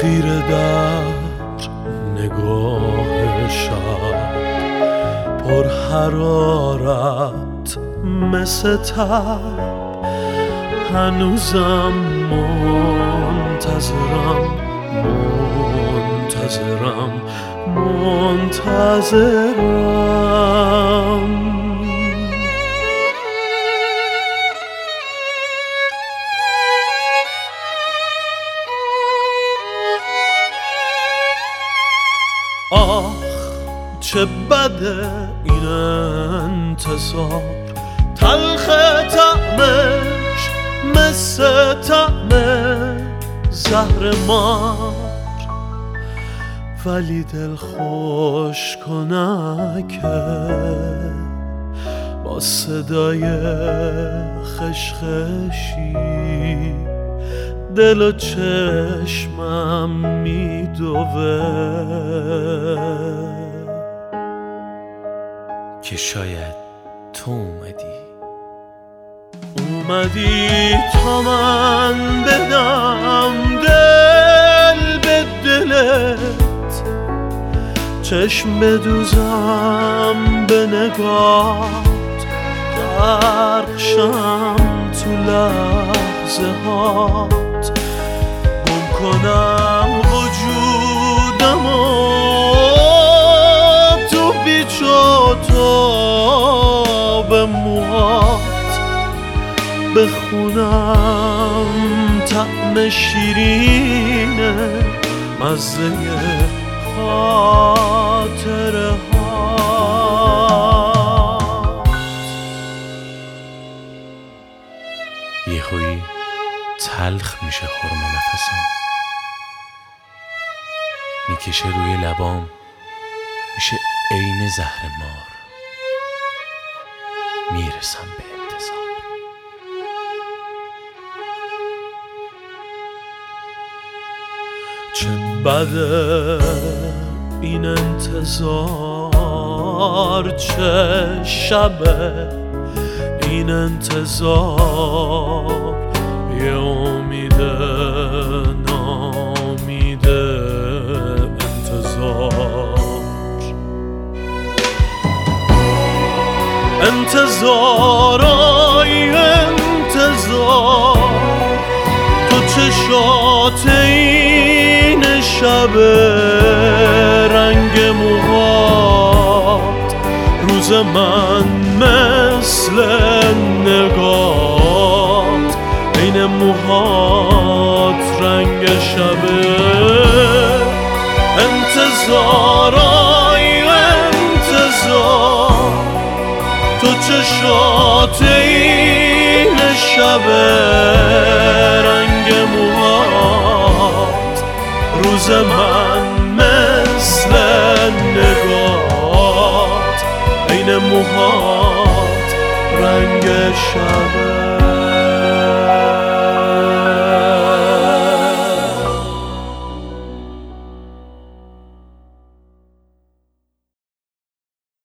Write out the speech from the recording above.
خیره در نگاه شب، پر حرارت مثل تب، هنوزم منتظرم آخ چه بده این انتظار، تلخ طعمش مثل طعم زهر مار، ولی دل خوش کنکه با صدای خشخشی دل و چشمم میدوه، که شاید تو اومدی تا من بدم دل به دلت، چشم بدوزم به نگات، غرق شم تو لحظه هات، گم کنم وجودمو تو پیچ و تاب موهات، بخونم طعم شیرینه مزه خاطره هات. یهویی تلخ میشه خرم نفسم، میکشه روی لبام، میشه عین زهر مار، میرسم به انتظار. چه بده این انتظار، چه شبه این انتظار، یه امید نامیده انتظارای انتظار، تو چشات این شب، رنگ موهات، روز من مثل نگات، این موهات رنگ شبه، انتظارای انتظار، تو چشات این شب، رنگ موهات، روز من مثل نگات، این موهات رنگ شب.